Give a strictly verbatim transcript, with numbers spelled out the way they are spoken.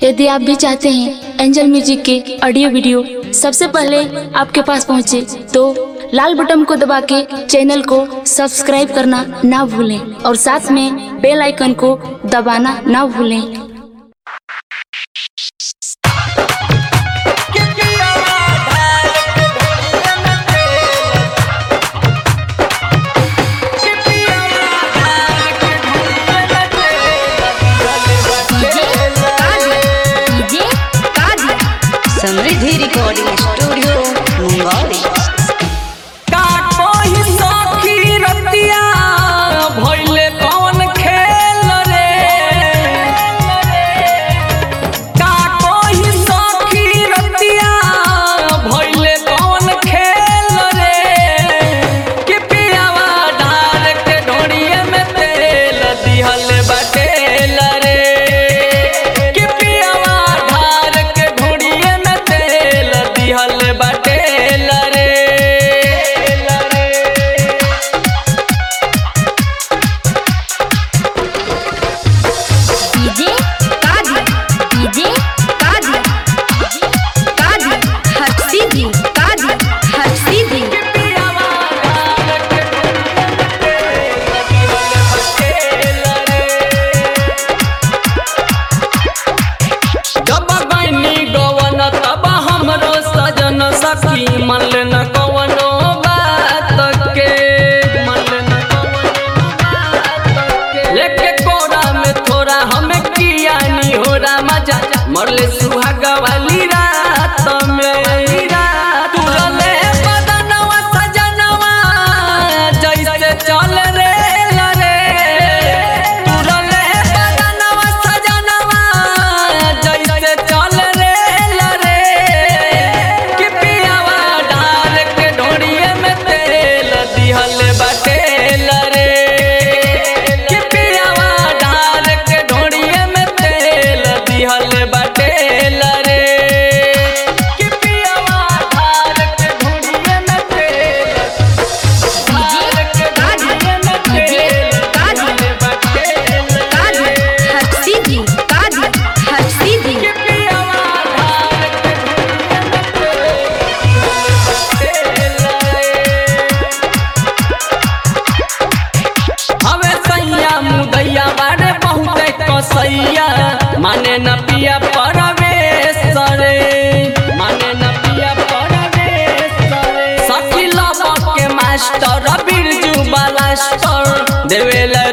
यदि आप भी चाहते हैं एंजल म्यूजिक के ऑडियो वीडियो सबसे पहले आपके पास पहुंचे, तो लाल बटन को दबा के चैनल को सब्सक्राइब करना ना भूलें और साथ में बेल आइकन को दबाना ना भूलें। Samriddhi recording studio Mungauli. भइले कौन खेल रे, का कोई सखी रतिया भइले कौन खेल रे, कि पियावा डाल के ढोड़िए में तेल दिहल बटेल रे, कि पियावा डाल के ढोड़िए में तेल दिहल बटेल रे। सखी मन न कवनो बात के, मन न कवनो बात के, लेके कोरा में थोड़ा हमें किया नहीं हो रहा मजा, मरले सुहाग वाली रात में। तुरले बदनवा सजनवा जैसे चल रे लरे, तुरले बदनवा सजनवा जैसे चल रे लरे, दिहल बटेल रे, कि पियावा डाल के ढोड़िए में तेल दिहल बटेल रे, कि पियावा डाल के ढोड़िए में तेल डाल के ढोड़िए में तेल दिहल बटेल रे, कि पियावा डाल के ढोड़िए में तेल मुदैया बारे बहुते कसैया, माने न पिया परवेश रे, माने न पिया परवेश रे, सखी लबक के मास्टर बिरजू बालास्टर देवेला